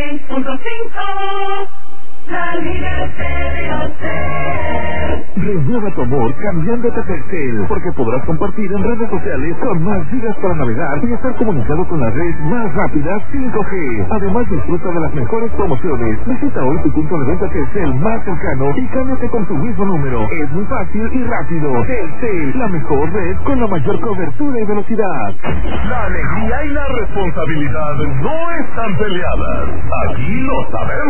96.5. La líder Renueva tu amor cambiándote a Telcel, porque podrás compartir en redes sociales con más gigas para navegar y estar comunicado con la red más rápida 5G. Además, disfruta de las mejores promociones. Visita hoy tu punto de venta Telcel más cercano y cámbiate con tu mismo número. Es muy fácil y rápido. Telcel, la mejor red con la mayor cobertura y velocidad. La alegría y la responsabilidad no están peleadas. Aquí lo sabemos.